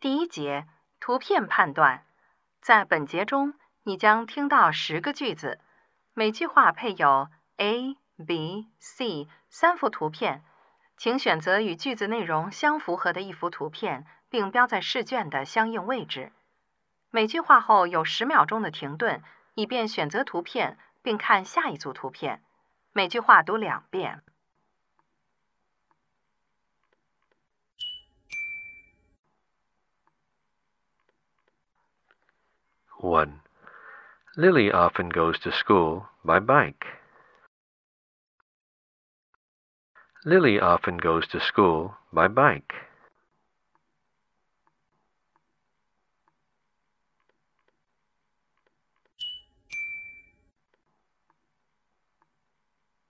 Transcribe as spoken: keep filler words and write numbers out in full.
第一节，图片判断。在本节中，你将听到十个句子，每句话配有 A、B、C 三幅图片，请选择与句子内容相符合的一幅图片，并标在试卷的相应位置。每句话后有十秒钟的停顿，以便选择图片并看下一组图片。每句话读两遍。 one. Lily often goes to school by bike. Lily often goes to school by bike.